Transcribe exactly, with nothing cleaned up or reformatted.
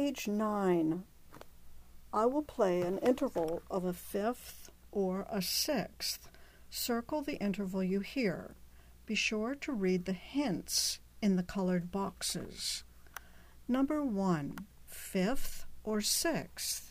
page nine, I will play an interval of a fifth or a sixth. Circle the interval you hear. Be sure to read the hints in the colored boxes. Number one, fifth or sixth.